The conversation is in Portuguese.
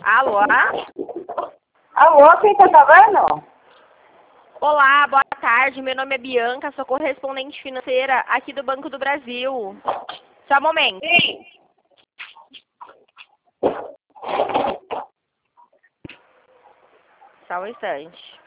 Alô? Alô, quem tá falando? Olá, boa tarde. Meu nome é Bianca, sou correspondente financeira aqui do Banco do Brasil. Só um momento. Sim. Só um instante.